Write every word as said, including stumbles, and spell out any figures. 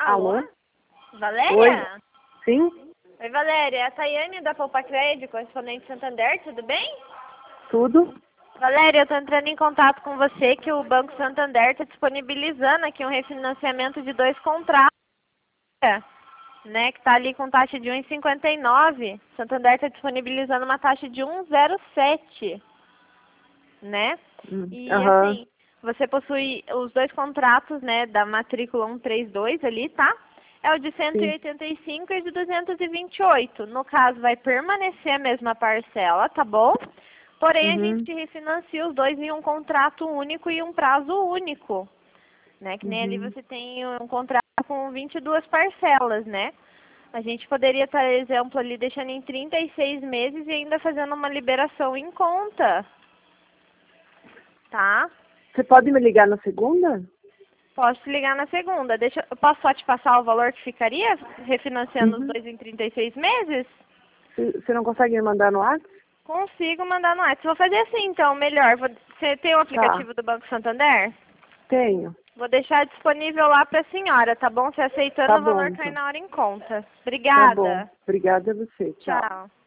Alô? Alô? Valéria? Oi. Sim? Oi, Valéria. É a Tayane da Poupa Crédito, correspondente Santander, tudo bem? Tudo? Valéria, eu estou entrando em contato com você que o Banco Santander está disponibilizando aqui um refinanciamento de dois contratos, né, que está ali com taxa de um vírgula cinquenta e nove. Santander está disponibilizando uma taxa de um vírgula zero sete, né? Hum, E Aham. assim, você possui os dois contratos, né, da matrícula cento e trinta e dois ali, tá? É o de cento e Sim. oitenta e cinco e o de duzentos e vinte e oito. No caso, vai permanecer a mesma parcela, tá bom? Porém, a Uhum. gente refinancia os dois em um contrato único e um prazo único, né? Que nem ali Uhum. você tem um contrato com vinte e duas parcelas, né? A gente poderia, por exemplo, ali deixando em trinta e seis meses e ainda fazendo uma liberação em conta, tá? Você pode me ligar na segunda? Posso te ligar na segunda. Deixa, eu posso só te passar o valor que ficaria refinanciando os Uhum. dois em trinta e seis meses? Você você não consegue me mandar no WhatsApp? Consigo mandar no WhatsApp. Vou fazer assim então, melhor. Vou- você tem o Tá. aplicativo do Banco Santander? Tenho. Vou deixar disponível lá para a senhora, tá bom? Se aceitando, Tá o bom, valor cai então. na hora em conta. Tá bom. Obrigada. Obrigada a você. Tchau. Tchau.